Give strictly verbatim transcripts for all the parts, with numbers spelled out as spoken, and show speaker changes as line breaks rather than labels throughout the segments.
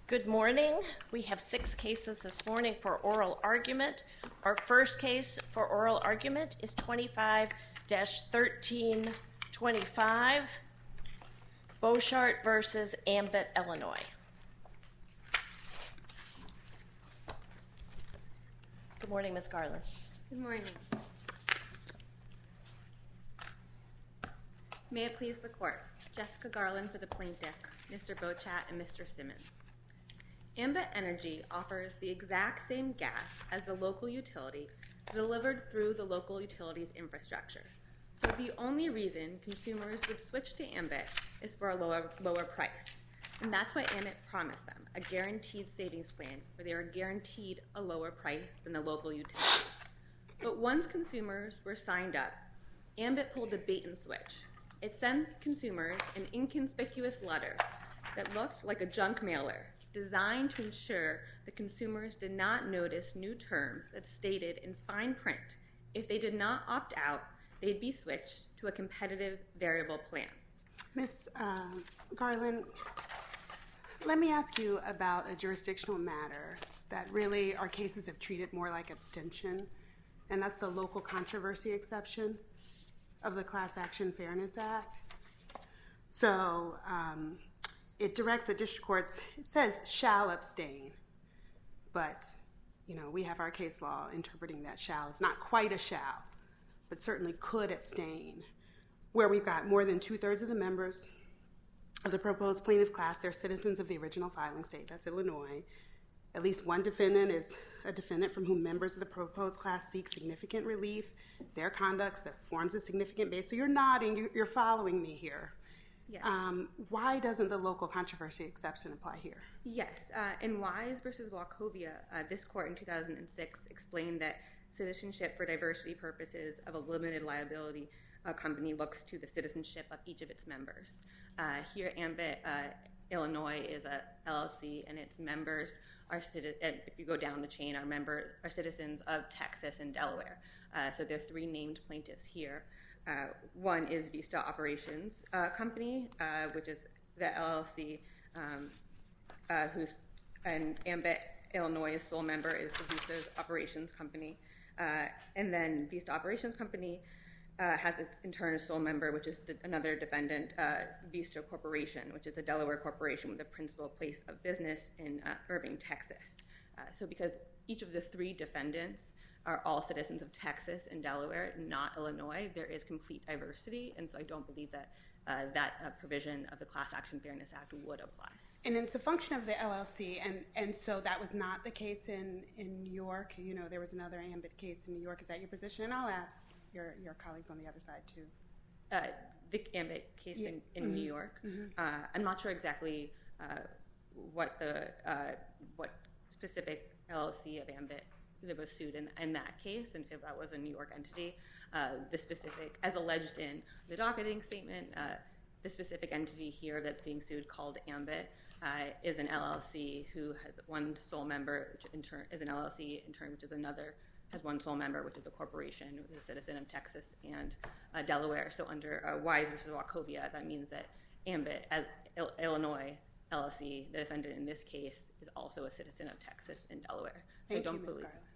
Good morning. We have six cases this morning for oral argument. Our first case for oral argument is twenty-five dash thirteen twenty-five, Beauchart versus Ambit, Illinois. Good morning, Miz Garland.
Good morning. May it please the court. Jessica Garland for the plaintiffs, Mister Beauchat and Mister Simmons. Ambit Energy offers the exact same gas as the local utility delivered through the local utility's infrastructure. So the only reason consumers would switch to Ambit is for a lower, lower price. And that's why Ambit promised them a guaranteed savings plan where they are guaranteed a lower price than the local utility. But once consumers were signed up, Ambit pulled a bait and switch. It sent consumers an inconspicuous letter that looked like a junk mailer, designed to ensure that consumers did not notice new terms that stated in fine print if they did not opt out, they'd be switched to a competitive variable plan.
Miz Uh, Garland, let me ask you about a jurisdictional matter that really our cases have treated more like abstention, and that's the local controversy exception of the Class Action Fairness Act. So um, it directs the district courts, it says shall abstain, but you know, we have our case law interpreting that shall. It's not quite a shall, but certainly could abstain, where we've got more than two-thirds of the members of the proposed plaintiff class, they're citizens of the original filing state, that's Illinois. At least one defendant is a defendant from whom members of the proposed class seek significant relief. Their conduct that forms a significant base. So you're nodding, you're following me here.
Yes.
Um, why doesn't the local controversy exception apply here?
Yes. Uh, in Wise versus Wachovia, uh, this court in two thousand six explained that citizenship for diversity purposes of a limited liability uh, company looks to the citizenship of each of its members. Uh, here, Ambit, uh, Illinois is a L L C, and its members are, and if you go down the chain, our members are citizens of Texas and Delaware. Uh, so there are three named plaintiffs here. Uh, one is Vista Operations uh, Company, uh, which is the L L C, um, uh, who's and Ambit Illinois' sole member is the Vista Operations Company, uh, and then Vista Operations Company uh, has its in turn a sole member, which is the, another defendant, uh, Vista Corporation, which is a Delaware corporation with a principal place of business in uh, Irving, Texas. Uh, so because each of the three defendants are all citizens of Texas and Delaware, not Illinois, there is complete diversity, and so I don't believe that uh, that uh, provision of the Class Action Fairness Act would apply.
And it's a function of the L L C, and, and so that was not the case in, in New York. You know, there was another Ambit case in New York. Is that your position? And I'll ask your, your colleagues on the other side, too.
Uh, the Ambit case yeah. in, in mm-hmm. New York, mm-hmm. uh, I'm not sure exactly uh, what the uh, what specific L L C of Ambit that was sued in, in that case, and if that was a New York entity. Uh, the specific, as alleged in the docketing statement, uh, the specific entity here that's being sued, called Ambit, uh, is an L L C who has one sole member, which in turn is an L L C in turn, which is another, has one sole member, which is a corporation with a citizen of Texas and uh, Delaware. So under uh, Wise versus Wachovia, that means that Ambit, as Il- Illinois L L C, the defendant in this case, is also a citizen of Texas and Delaware. So
Thank
I don't
you, Miz
believe.
Garland.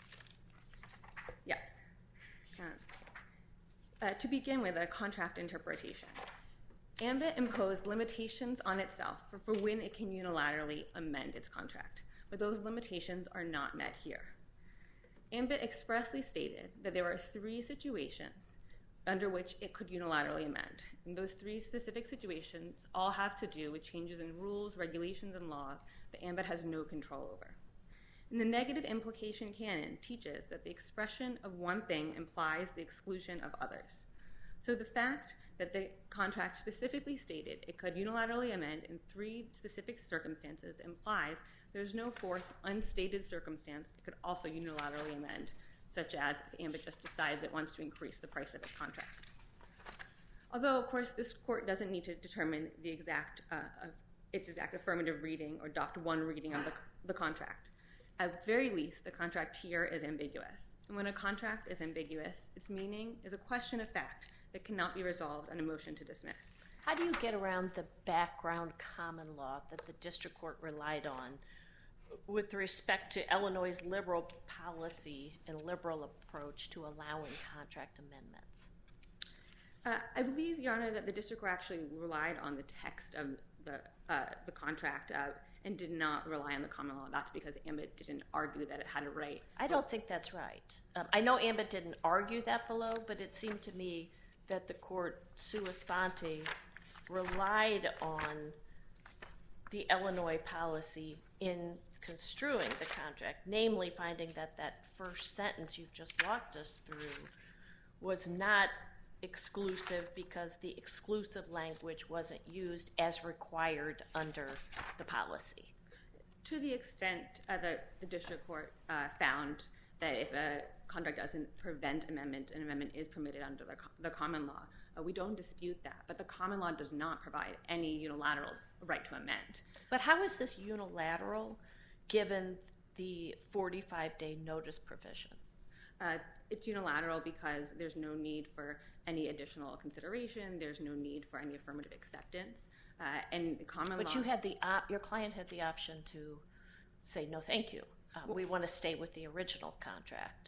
Yes. Um, uh, to begin with, a contract interpretation. Ambit imposed limitations on itself for, for when it can unilaterally amend its contract, but those limitations are not met here. Ambit expressly stated that there are three situations under which it could unilaterally amend. And those three specific situations all have to do with changes in rules, regulations, and laws that Ambit has no control over. And the negative implication canon teaches that the expression of one thing implies the exclusion of others. So the fact that the contract specifically stated it could unilaterally amend in three specific circumstances implies there's no fourth unstated circumstance that could also unilaterally amend, such as if Ambit just decides it wants to increase the price of its contract. Although, of course, this court doesn't need to determine the exact, uh, of its exact affirmative reading or adopt one reading of the, the contract. At the very least, the contract here is ambiguous. And when a contract is ambiguous, its meaning is a question of fact that cannot be resolved on a motion to dismiss.
How do you get around the background common law that the district court relied on with respect to Illinois' liberal policy and liberal approach to allowing contract amendments?
Uh, I believe, Your Honor, that the district court actually relied on the text of the uh, the contract uh, and did not rely on the common law. That's because Ambit didn't argue that it had a right.
I don't think that's right. Um, I know Ambit didn't argue that below, but it seemed to me that the court sua sponte relied on the Illinois policy in construing the contract, namely finding that that first sentence you've just walked us through was not exclusive because the exclusive language wasn't used as required under the policy.
To the extent uh, that the district court uh, found that if a contract doesn't prevent amendment, an amendment is permitted under the, the common law, uh, we don't dispute that. But the common law does not provide any unilateral right to amend.
But how is this unilateral given the forty-five day notice provision?
Uh, it's unilateral because there's no need for any additional consideration. There's no need for any affirmative acceptance. Uh, and the common
but
law...
you had the op- your client had the option to say, no, thank you. Uh, well, we want to stay with the original contract.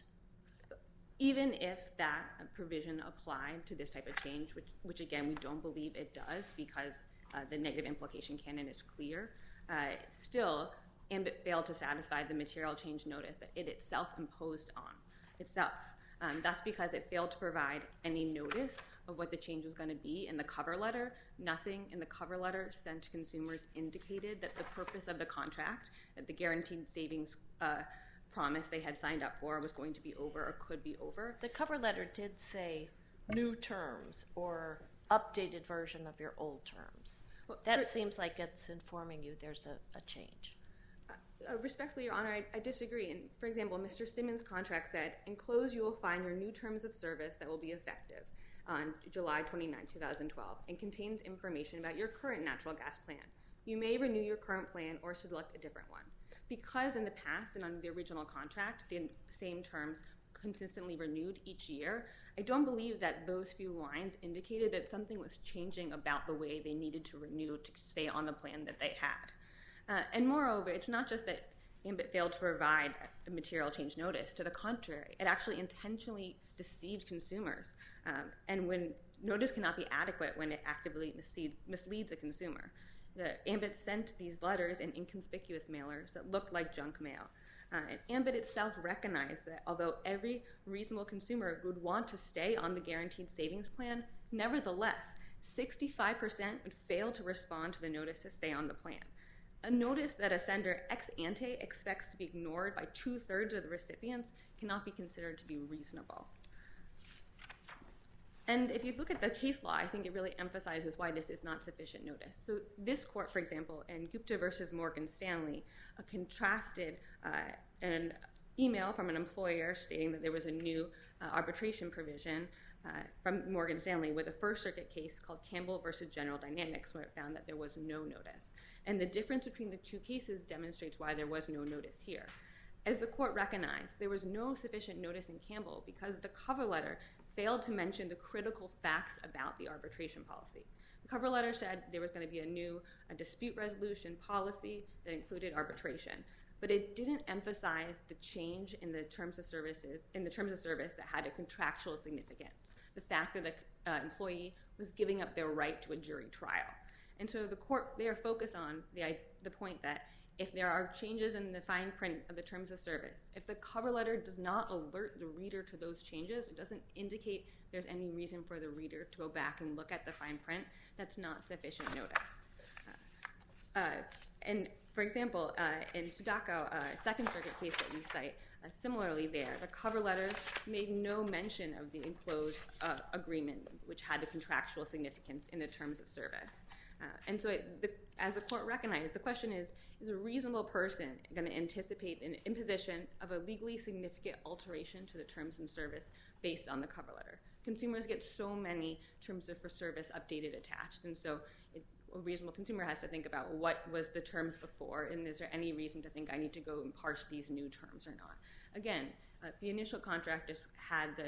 Even if that provision applied to this type of change, which, which again, we don't believe it does because uh, the negative implication canon is clear, uh, still, Ambit failed to satisfy the material change notice that it itself imposed on itself. Um, that's because it failed to provide any notice of what the change was going to be in the cover letter. Nothing in the cover letter sent to consumers indicated that the purpose of the contract, that the guaranteed savings uh, promise they had signed up for was going to be over or could be over.
The cover letter did say new terms or updated version of your old terms. Well, that for, seems like it's informing you there's a, a change.
Uh, respectfully, Your Honor, I, I disagree. And for example, Mister Simmons' contract said, enclosed you will find your new terms of service that will be effective on July twenty-ninth, twenty twelve, and contains information about your current natural gas plan. You may renew your current plan or select a different one. Because in the past and under the original contract, the same terms consistently renewed each year, I don't believe that those few lines indicated that something was changing about the way they needed to renew to stay on the plan that they had. Uh, and moreover, it's not just that Ambit failed to provide a material change notice. To the contrary, it actually intentionally deceived consumers. Um, and when notice cannot be adequate when it actively misleads, misleads a consumer. The Ambit sent these letters in inconspicuous mailers that looked like junk mail. Uh, and Ambit itself recognized that although every reasonable consumer would want to stay on the guaranteed savings plan, nevertheless, sixty-five percent would fail to respond to the notice to stay on the plan. A notice that a sender ex ante expects to be ignored by two-thirds of the recipients cannot be considered to be reasonable. And if you look at the case law, I think it really emphasizes why this is not sufficient notice. So this court, for example, in Gupta versus Morgan Stanley, uh, contrasted uh, an email from an employer stating that there was a new uh, arbitration provision uh, from Morgan Stanley with a First Circuit case called Campbell versus General Dynamics, where it found that there was no notice. And the difference between the two cases demonstrates why there was no notice here. As the court recognized, there was no sufficient notice in Campbell because the cover letter failed to mention the critical facts about the arbitration policy. The cover letter said there was going to be a new a dispute resolution policy that included arbitration, but it didn't emphasize the change in the terms of services in the terms of service that had a contractual significance. The fact that the uh, employee was giving up their right to a jury trial. And so the court there focused on the, the point that if there are changes in the fine print of the terms of service, if the cover letter does not alert the reader to those changes, it doesn't indicate there's any reason for the reader to go back and look at the fine print, that's not sufficient notice. Uh, uh, and for example, uh, in Sudako, a uh, Second Circuit case that we cite, uh, similarly there, the cover letter made no mention of the enclosed uh, agreement, which had the contractual significance in the terms of service. Uh, and so it, the, as the court recognized, the question is, is a reasonable person going to anticipate an imposition of a legally significant alteration to the terms of service based on the cover letter? Consumers get so many terms of for service updated attached, and so it, a reasonable consumer has to think about what was the terms before, and is there any reason to think I need to go and parse these new terms or not? Again, uh, the initial contract just had the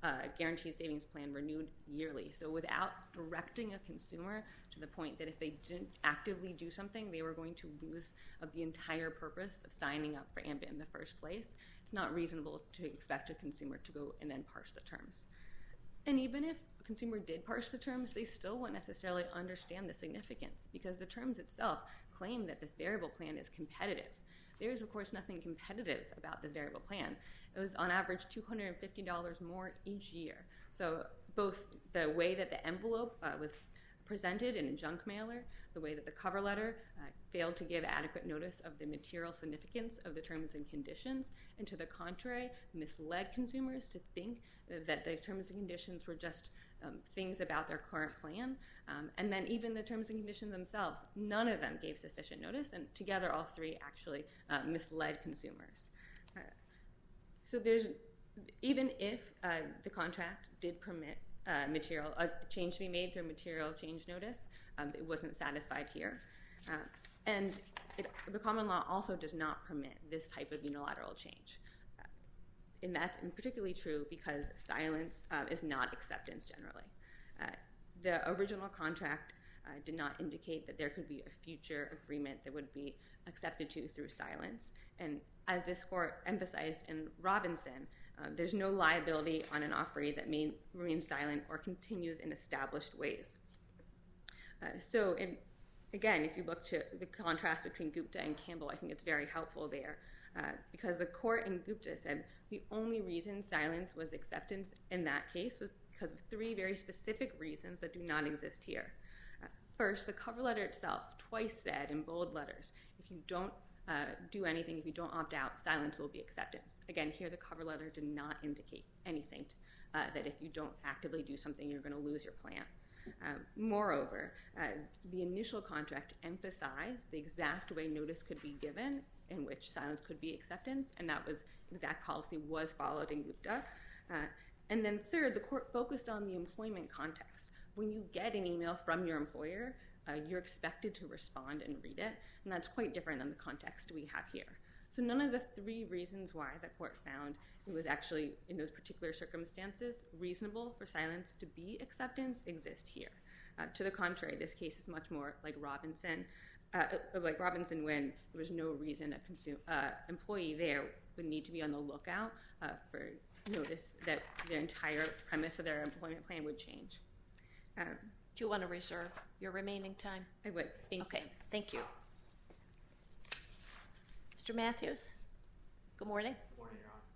uh, guaranteed savings plan renewed yearly. So without directing a consumer to the point that if they didn't actively do something, they were going to lose of the entire purpose of signing up for Ambit in the first place, it's not reasonable to expect a consumer to go and then parse the terms. And even if a consumer did parse the terms, they still wouldn't necessarily understand the significance, because the terms itself claim that this variable plan is competitive. There is, of course, nothing competitive about this variable plan. It was on average two hundred fifty dollars more each year. So both the way that the envelope uh, was presented in a junk mailer, the way that the cover letter uh, failed to give adequate notice of the material significance of the terms and conditions, and to the contrary, misled consumers to think that the terms and conditions were just um, things about their current plan. Um, and then even the terms and conditions themselves, none of them gave sufficient notice, and together all three actually uh, misled consumers. Uh, so there's, even if uh, the contract did permit Uh, material a change to be made through material change notice, um, it wasn't satisfied here, uh, and it, the common law also does not permit this type of unilateral change, uh, and that's particularly true because silence uh, is not acceptance generally. Uh, the original contract uh, did not indicate that there could be a future agreement that would be accepted to through silence, and as this court emphasized in Robinson, Uh, there's no liability on an offeree that may remain silent or continues in established ways. Uh, so, in, again, if you look to the contrast between Gupta and Campbell, I think it's very helpful there, uh, because the court in Gupta said the only reason silence was acceptance in that case was because of three very specific reasons that do not exist here. Uh, first, the cover letter itself twice said in bold letters, if you don't Uh, do anything, if you don't opt out, silence will be acceptance. Again, here the cover letter did not indicate anything uh, that if you don't actively do something, you're going to lose your plan. Um, moreover, uh, the initial contract emphasized the exact way notice could be given in which silence could be acceptance, and that was exact policy was followed in Gupta. Uh, and then third, the court focused on the employment context. When you get an email from your employer, Uh, you're expected to respond and read it, and that's quite different than the context we have here. So none of the three reasons why the court found it was actually, in those particular circumstances, reasonable for silence to be acceptance exist here. Uh, to the contrary, this case is much more like Robinson, uh, like Robinson when there was no reason a consume, uh, employee there would need to be on the lookout uh, for notice that their entire premise of their employment plan would change. Um,
Do you want to reserve your remaining time?
I would. Thank
okay,
you.
thank you. Mister Matthews, good morning.
Good morning, Your Honor.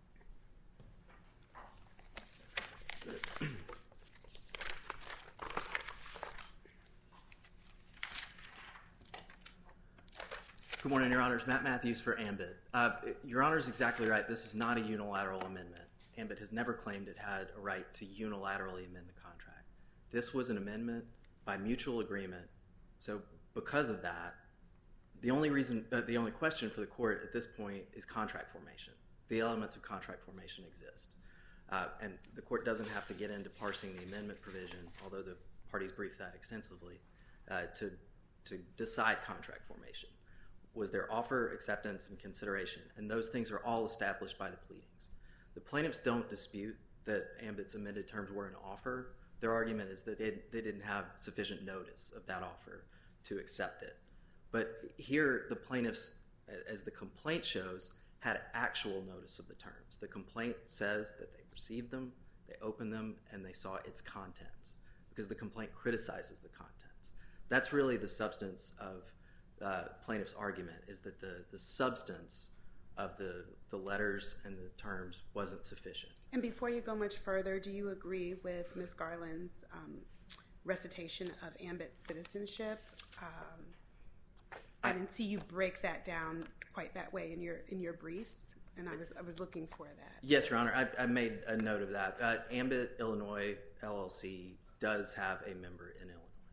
Good morning, Your Honors. Matt Matthews for Ambit. Uh, Your Honor's exactly right. This is not a unilateral amendment. Ambit has never claimed it had a right to unilaterally amend the contract. This was an amendment by mutual agreement. So because of that, the only reason, uh, the only question for the court at this point is contract formation. The elements of contract formation exist. Uh, and the court doesn't have to get into parsing the amendment provision, although the parties briefed that extensively, uh, to, to decide contract formation. Was there offer, acceptance, and consideration? And those things are all established by the pleadings. The plaintiffs don't dispute that Ambit's amended terms were an offer. Their argument is that it, they didn't have sufficient notice of that offer to accept it. But here, the plaintiffs, as the complaint shows, had actual notice of the terms. The complaint says that they received them, they opened them, and they saw its contents, because the complaint criticizes the contents. That's really the substance of uh, plaintiff's argument, is that the, the substance of the, the letters and the terms wasn't sufficient.
And before you go much further, do you agree with Miz Garland's um, recitation of Ambit's citizenship? Um, I, I didn't see you break that down quite that way in your in your briefs, and I was I was looking for that.
Yes, Your Honor, I, I made a note of that. Uh, Ambit Illinois L L C does have a member in Illinois.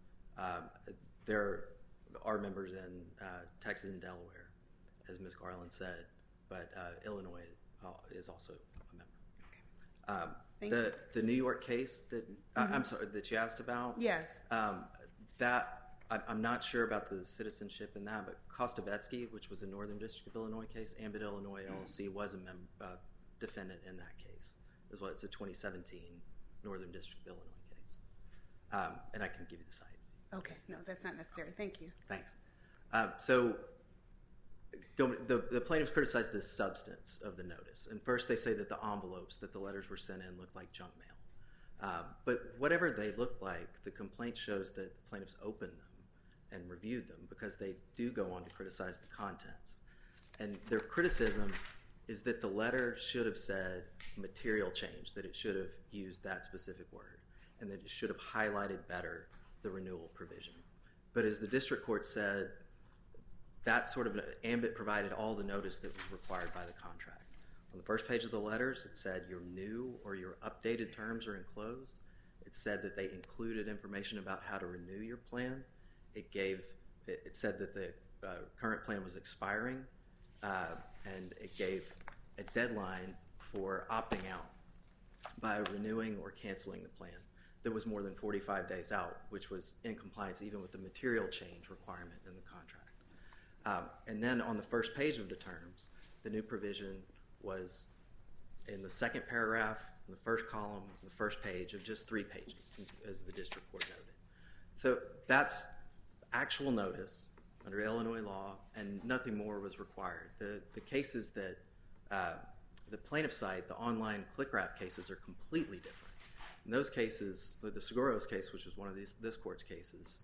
Um, there are members in uh, Texas and Delaware, as Miz Garland said, but uh, Illinois uh, is also a member. Um, the
you.
the New York case that mm-hmm. uh, I'm sorry that you asked about.
Yes.
Um, that I, I'm not sure about the citizenship in that, but Kostovetsky, which was a Northern District of Illinois case, Ambit Illinois L L C was a mem- uh, defendant in that case, as well. It's a twenty seventeen Northern District of Illinois case. Um, and I can give you the site.
Okay, no, that's not necessary. Thank you.
Thanks. Uh, so go, the, the plaintiffs criticized the substance of the notice. And first they say that the envelopes that the letters were sent in looked like junk mail. Um, but whatever they look like, the complaint shows that the plaintiffs opened them and reviewed them, because they do go on to criticize the contents. And their criticism is that the letter should have said material change, that it should have used that specific word, and that it should have highlighted better the renewal provision. But as the district court said, that sort of ambit provided all the notice that was required by the contract. On the first page of the letters, it said your new or your updated terms are enclosed. It said that they included information about how to renew your plan. It gave. It, it said that the uh, current plan was expiring, uh, and it gave a deadline for opting out by renewing or canceling the plan that was more than forty-five days out, which was in compliance even with the material change requirement in the contract. Um, and then on the first page of the terms, the new provision was in the second paragraph, in the first column, the first page of just three pages, as the district court noted. So that's actual notice under Illinois law, and nothing more was required. The, the cases that uh, the plaintiff cite, the online click wrap cases, are completely different. In those cases, the Seguros case, which was one of these, this court's cases,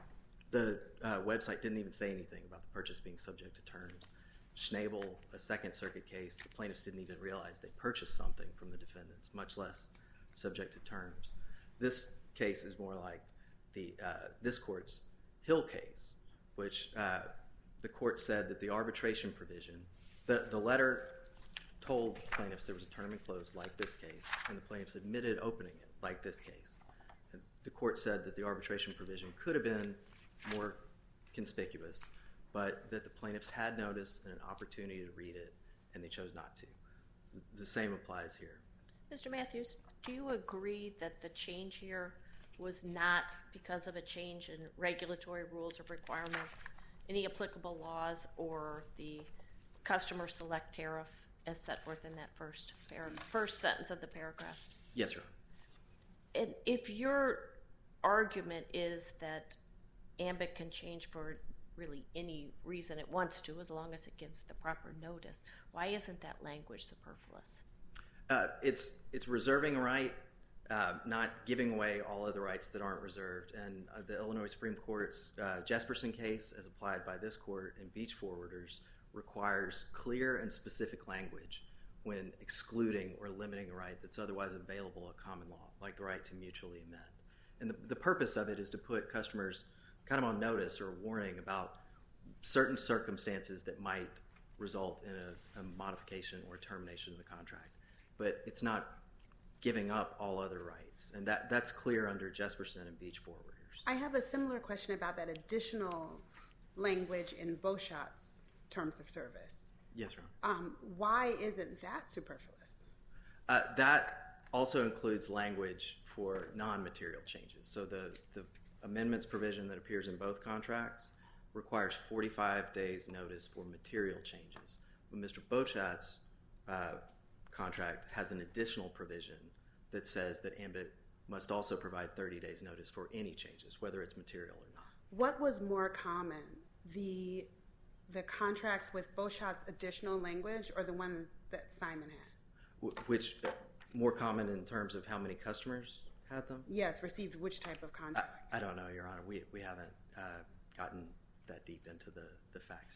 the uh, website didn't even say anything about the purchase being subject to terms. Schnabel, a Second Circuit case, the plaintiffs didn't even realize they purchased something from the defendants, much less subject to terms. This case is more like the uh, this court's Hill case, which uh, the court said that the arbitration provision, the, the letter told plaintiffs there was a term enclosed like this case, and the plaintiffs admitted opening it like this case. The court said that the arbitration provision could have been more conspicuous, but that the plaintiffs had notice and an opportunity to read it, and they chose not to. The same applies here.
Mister Matthews, do you agree that the change here was not because of a change in regulatory rules or requirements, any applicable laws, or the customer select tariff as set forth in that first par- first sentence of the paragraph?
Yes, Your Honor.
And if your argument is that ambit can change for really any reason it wants to, as long as it gives the proper notice, why isn't that language superfluous?
Uh, it's it's reserving a right, uh, not giving away all other rights that aren't reserved. And uh, the Illinois Supreme Court's uh, Jesperson case, as applied by this court in Beach Forwarders, requires clear and specific language when excluding or limiting a right that's otherwise available at common law, like the right to mutually amend. And the, the purpose of it is to put customers kind of on notice or warning about certain circumstances that might result in a, a modification or termination of the contract. But it's not giving up all other rights. And that, that's clear under Jesperson and Beach Forwarders.
I have a similar question about that additional language in Beauchat's terms of service.
Yes, Your Honor.
Um, why isn't that superfluous?
Uh, that also includes language for non-material changes. So the, the amendments provision that appears in both contracts requires forty-five days notice for material changes. But Mister Beauchat's uh, contract has an additional provision that says that ambit must also provide thirty days notice for any changes, whether it's material or not.
What was more common, the the contracts with Beauchat's additional language or the ones that Simon had?
Which uh, more common in terms of how many customers had them?
Yes, received which type of contract?
I, I don't know, Your Honor. We we haven't uh, gotten that deep into the, the facts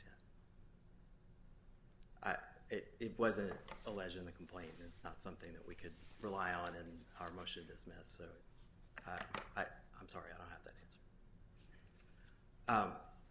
yet. I it, it wasn't alleged in the complaint. It's not something that we could rely on in our motion to dismiss. So uh, I, I'm sorry, I don't have that answer. Um,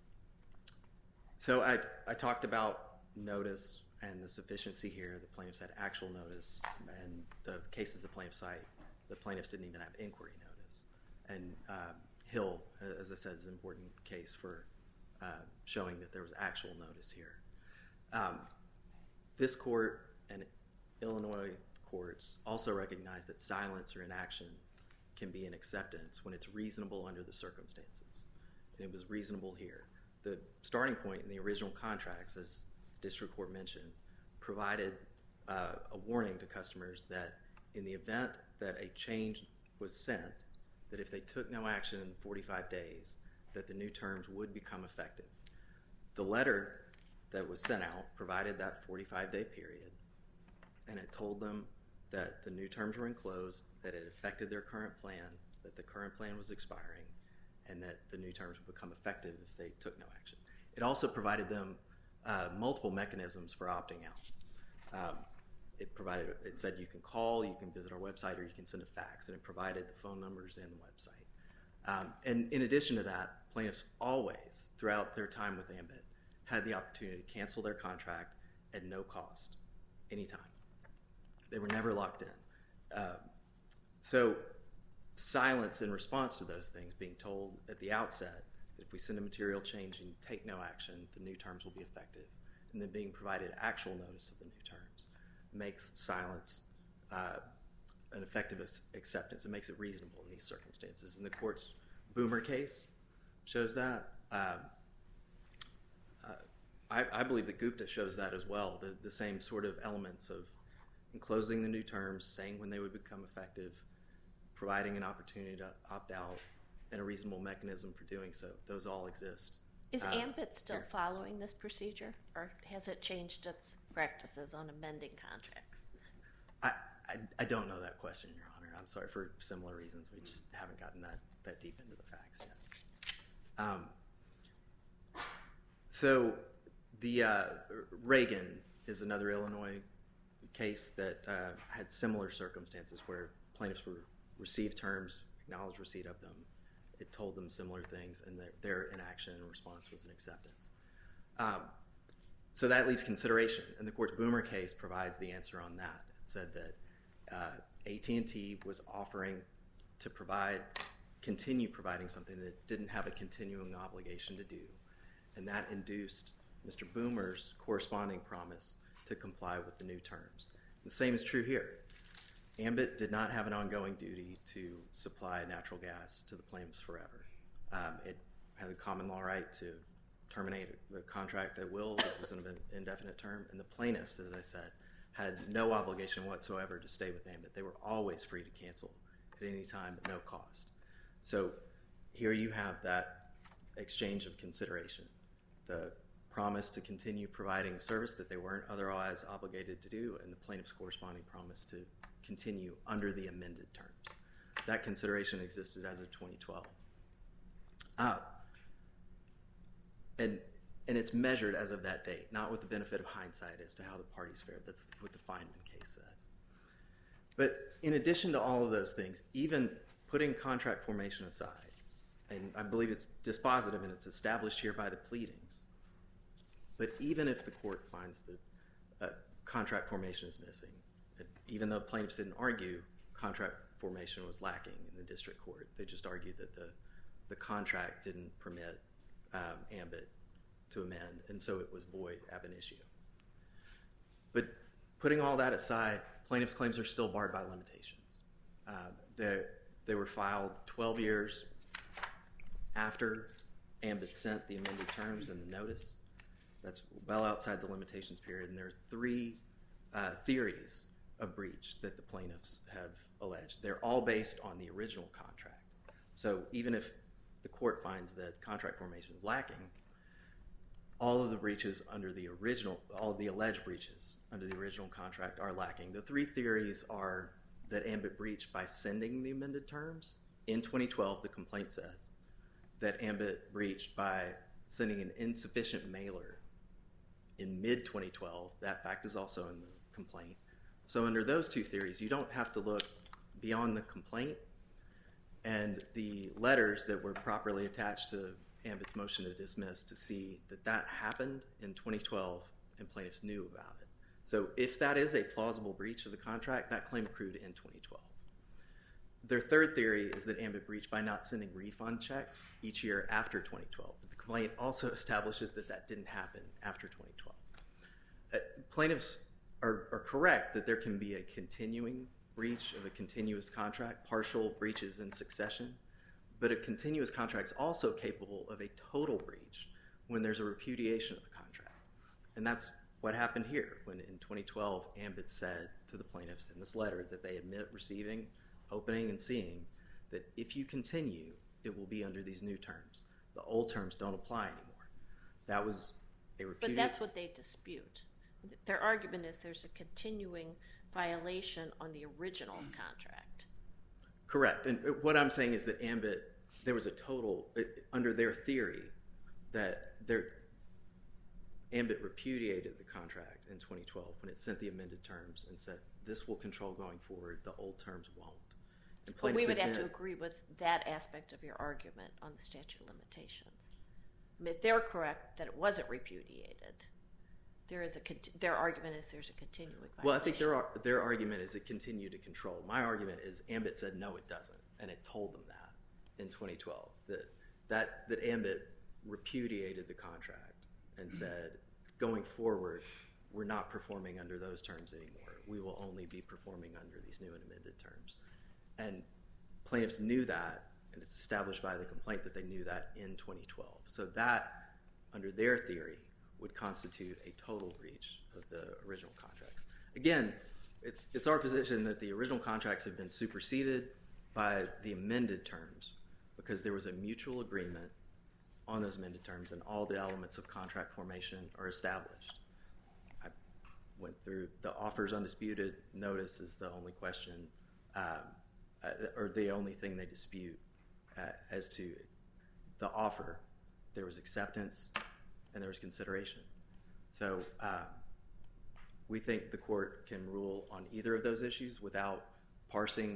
so I, I talked about notice and the sufficiency here. The plaintiffs had actual notice, and the cases the plaintiffs cite, the plaintiffs didn't even have inquiry notice. And um, Hill, as I said, is an important case for uh, showing that there was actual notice here. Um, this court and Illinois courts also recognize that silence or inaction can be an acceptance when it's reasonable under the circumstances. And it was reasonable here. The starting point in the original contracts, as the district court mentioned, provided uh, a warning to customers that in the event that a change was sent, that if they took no action in forty-five days, that the new terms would become effective. The letter that was sent out provided that forty-five day period, and it told them that the new terms were enclosed, that it affected their current plan, that the current plan was expiring, and that the new terms would become effective if they took no action. It also provided them uh, multiple mechanisms for opting out. Um, it provided, it said you can call, you can visit our website, or you can send a fax, and it provided the phone numbers and the website. Um, and in addition to that, plaintiffs always, throughout their time with Ambit, had the opportunity to cancel their contract at no cost, anytime. They were never locked in. Uh, so silence in response to those things, being told at the outset that if we send a material change and take no action, the new terms will be effective, and then being provided actual notice of the new terms, makes silence uh, an effective acceptance. It makes it reasonable in these circumstances. And the court's Boomer case shows that. Um, uh, I, I believe that Gupta shows that as well, the, the same sort of elements of enclosing the new terms, saying when they would become effective, providing an opportunity to opt out, and a reasonable mechanism for doing so. Those all exist.
Is
uh,
Ambit still
here.
following this procedure, or has it changed its practices on amending contracts?
I, I, I don't know that question, Your Honor. I'm sorry, for similar reasons. We just haven't gotten that, that deep into the facts yet. Um, so the uh, Reagan is another Illinois case that uh, had similar circumstances where plaintiffs were received terms, acknowledged receipt of them. It told them similar things, and their, their inaction and response was an acceptance. Um, so that leaves consideration, and the court's Boomer case provides the answer on that. It said that uh, A T and T was offering to provide, continue providing something that it didn't have a continuing obligation to do, and that induced Mister Boomer's corresponding promise to comply with the new terms. The same is true here. Ambit did not have an ongoing duty to supply natural gas to the plaintiffs forever. Um, it had a common law right to terminate the contract at will. It was an indefinite term. And the plaintiffs, as I said, had no obligation whatsoever to stay with Ambit. They were always free to cancel at any time at no cost. So here you have that exchange of consideration. The promise to continue providing service that they weren't otherwise obligated to do, and the plaintiff's corresponding promise to continue under the amended terms. That consideration existed as of twenty twelve. Uh, and, and it's measured as of that date, not with the benefit of hindsight as to how the parties fared. That's what the Feynman case says. But in addition to all of those things, even putting contract formation aside, and I believe it's dispositive and it's established here by the pleadings, but even if the court finds that uh, contract formation is missing, even though plaintiffs didn't argue contract formation was lacking in the district court, they just argued that the, the contract didn't permit um, Ambit to amend, and so it was void ab initio. But putting all that aside, plaintiffs' claims are still barred by limitations. Uh, they were filed twelve years after Ambit sent the amended terms and the notice. That's well outside the limitations period, and there are three uh, theories of breach that the plaintiffs have alleged. They're all based on the original contract. So even if the court finds that contract formation is lacking, all of the breaches under the original, all of the alleged breaches under the original contract are lacking. The three theories are that Ambit breached by sending the amended terms. In twenty twelve, the complaint says that Ambit breached by sending an insufficient mailer in mid twenty twelve. That fact is also in the complaint. So under those two theories, you don't have to look beyond the complaint and the letters that were properly attached to Ambit's motion to dismiss to see that that happened in twenty twelve and plaintiffs knew about it. So if that is a plausible breach of the contract, that claim accrued in twenty twelve. Their third theory is that Ambit breached by not sending refund checks each year after twenty twelve. But the complaint also establishes that that didn't happen after twenty twelve. Uh, plaintiffs are, are correct that there can be a continuing breach of a continuous contract, partial breaches in succession, but a continuous contract is also capable of a total breach when there's a repudiation of the contract. And that's what happened here when in twenty twelve Ambit said to the plaintiffs in this letter that they admit receiving, opening, and seeing that if you continue, it will be under these new terms. The old terms don't apply anymore. That was a reputed...
But that's what they dispute. Their argument is there's a continuing violation on the original contract.
Correct. And what I'm saying is that Ambit, there was a total, under their theory, that their, Ambit repudiated the contract in twenty twelve when it sent the amended terms and said, this will control going forward, the old terms won't. And
but we would
admit,
have to agree with that aspect of your argument on the statute of limitations. I mean, if they're correct that it wasn't repudiated, there is a their argument is there's a continuing violation.
Well, I think their their argument is it continued to control. My argument is Ambit said no, it doesn't, and it told them that in twenty twelve that that that Ambit repudiated the contract and said, going forward, we're not performing under those terms anymore. We will only be performing under these new and amended terms. And plaintiffs knew that, and it's established by the complaint that they knew that in twenty twelve. So that, under their theory, would constitute a total breach of the original contracts. Again, it, it's our position that the original contracts have been superseded by the amended terms because there was a mutual agreement on those amended terms and all the elements of contract formation are established. I went through the offers undisputed. Notice is the only question, um, uh, or the only thing they dispute uh, as to the offer. There was acceptance and there was consideration. So uh, we think the court can rule on either of those issues without parsing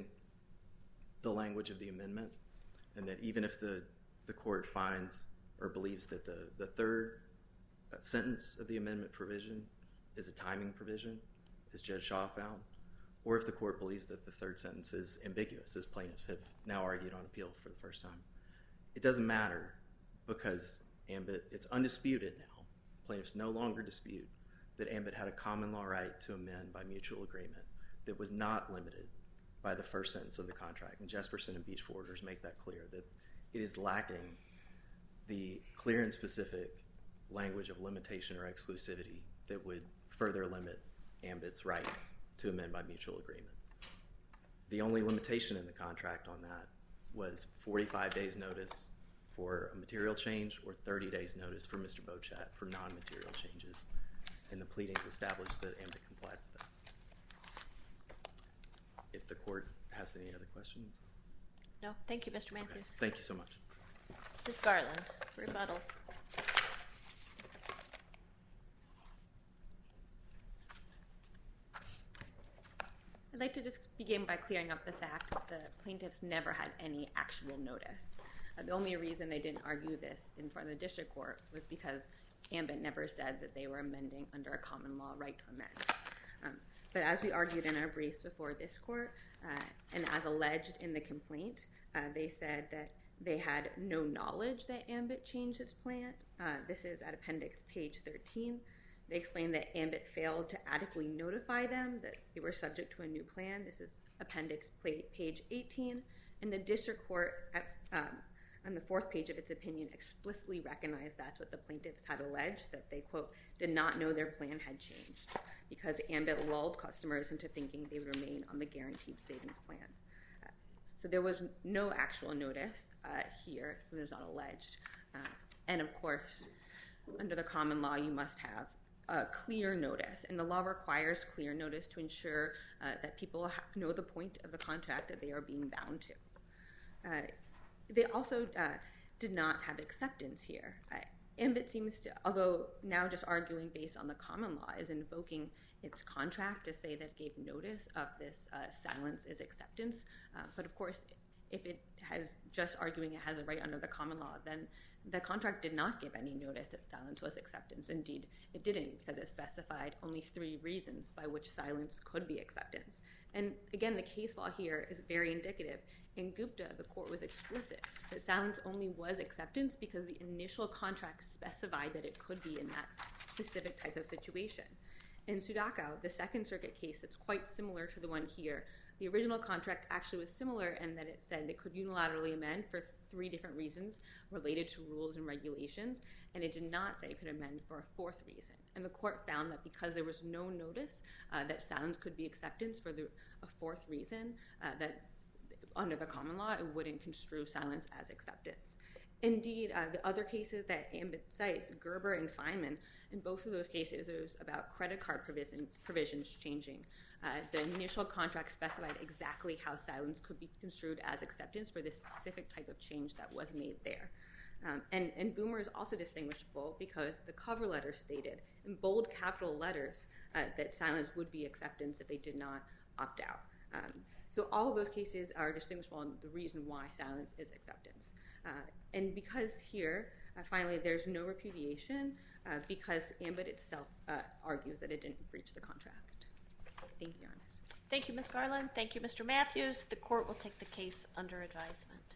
the language of the amendment, and that even if the, the court finds or believes that the, the third sentence of the amendment provision is a timing provision, as Judge Shaw found, or if the court believes that the third sentence is ambiguous, as plaintiffs have now argued on appeal for the first time. It doesn't matter because Ambit, it's undisputed now. Plaintiffs no longer dispute that Ambit had a common law right to amend by mutual agreement that was not limited by the first sentence of the contract. And Jesperson and Beach Forwarders make that clear, that it is lacking the clear and specific language of limitation or exclusivity that would further limit Ambit's right to amend by mutual agreement. The only limitation in the contract on that was forty-five days notice for a material change or thirty days notice for Mister Bochat for non-material changes. And the pleadings established that Ambit complied with that. If the court has any other questions.
No, thank you, Mister Matthews.
Okay. Thank you so much.
Miz Garland, rebuttal.
I'd like to just begin by clearing up the fact that the plaintiffs never had any actual notice. Uh, the only reason they didn't argue this in front of the district court was because Ambit never said that they were amending under a common law right to amend. Um, but as we argued in our briefs before this court, uh, and as alleged in the complaint, uh, they said that they had no knowledge that Ambit changed its plan. Uh, this is at appendix page thirteen. They explained that Ambit failed to adequately notify them that they were subject to a new plan. This is appendix page eighteen. And the district court, at, um, on the fourth page of its opinion, explicitly recognized that's what the plaintiffs had alleged, that they, quote, did not know their plan had changed because Ambit lulled customers into thinking they would remain on the guaranteed savings plan. Uh, so there was no actual notice uh, here. It was not alleged. Uh, and of course, under the common law, you must have a clear notice, and the law requires clear notice to ensure uh, that people ha- know the point of the contract that they are being bound to. Uh, they also uh, did not have acceptance here. Uh, Ambit seems to, although now just arguing based on the common law, is invoking its contract to say that it gave notice of this uh, silence is acceptance. Uh, but of course, if it has just arguing it has a right under the common law, then the contract did not give any notice that silence was acceptance. Indeed, it didn't, because it specified only three reasons by which silence could be acceptance. And again, the case law here is very indicative. In Gupta, the court was explicit that silence only was acceptance because the initial contract specified that it could be in that specific type of situation. In Sudakau, the Second Circuit case that's quite similar to the one here, the original contract actually was similar in that it said it could unilaterally amend for three different reasons related to rules and regulations, and it did not say it could amend for a fourth reason. And the court found that because there was no notice uh, that silence could be acceptance for the, a fourth reason, uh, that under the common law, it wouldn't construe silence as acceptance. Indeed, uh, the other cases that Ambit cites, Gerber and Feynman, in both of those cases, it was about credit card provision, provisions changing. Uh, the initial contract specified exactly how silence could be construed as acceptance for this specific type of change that was made there. Um, and, and Boomer is also distinguishable because the cover letter stated in bold capital letters uh, that silence would be acceptance if they did not opt out. Um, so all of those cases are distinguishable in the reason why silence is acceptance. Uh, and because here, uh, finally, there's no repudiation uh, because Ambit itself uh, argues that it didn't breach the contract. Thank you, Your Honor.
Thank you, Miz Garland. Thank you, Mister Matthews. The court will take the case under advisement.